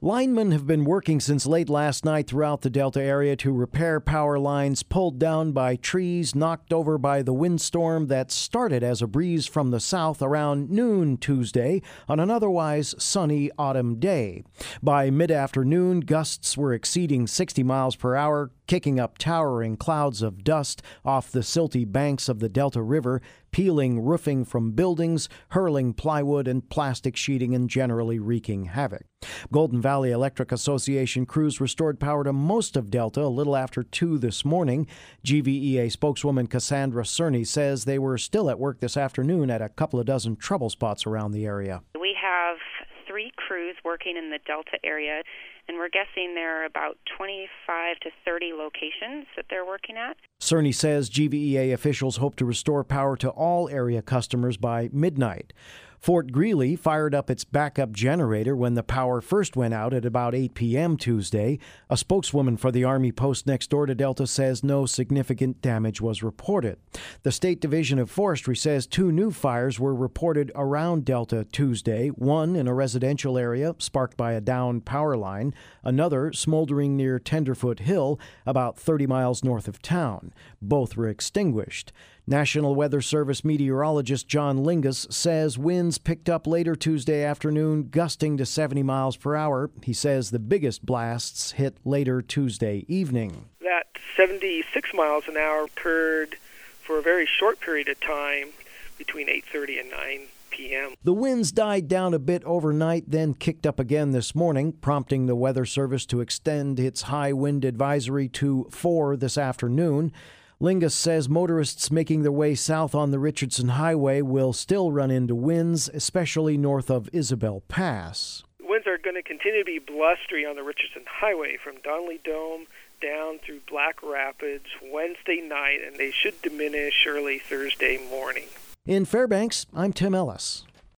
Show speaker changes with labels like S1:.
S1: Linemen have been working since late last night throughout the Delta area to repair power lines pulled down by trees knocked over by the windstorm that started as a breeze from the south around noon Tuesday on an otherwise sunny autumn day. By mid-afternoon, gusts were exceeding 60 miles per hour, kicking up towering clouds of dust off the silty banks of the Delta River, peeling roofing from buildings, hurling plywood and plastic sheeting, and generally wreaking havoc. Golden Valley Electric Association crews restored power to most of Delta a little after 2 this morning. GVEA spokeswoman Cassandra Cerny says they were still at work this afternoon at a couple of dozen trouble spots around the area.
S2: We have 3 crews working in the Delta area, and we're guessing there are about 25 to 30 locations that they're working at.
S1: Cerny says GVEA officials hope to restore power to all area customers by midnight. Fort Greely fired up its backup generator when the power first went out at about 8 p.m. Tuesday. A spokeswoman for the Army post next door to Delta says no significant damage was reported. The State Division of Forestry says 2 new fires were reported around Delta Tuesday, one in a residential area sparked by a downed power line, another smoldering near Tenderfoot Hill, about 30 miles north of town. Both were extinguished. National Weather Service meteorologist John Lingus says winds picked up later Tuesday afternoon, gusting to 70 miles per hour. He says the biggest blasts hit later Tuesday evening.
S3: That 76 miles an hour occurred for a very short period of time between 8:30 and 9 p.m.
S1: The winds died down a bit overnight, then kicked up again this morning, prompting the Weather Service to extend its high wind advisory to 4 this afternoon. Lingus says motorists making their way south on the Richardson Highway will still run into winds, especially north of Isabel Pass.
S3: Winds are going to continue to be blustery on the Richardson Highway from Donnelly Dome down through Black Rapids Wednesday night, and they should diminish early Thursday morning.
S1: In Fairbanks, I'm Tim Ellis.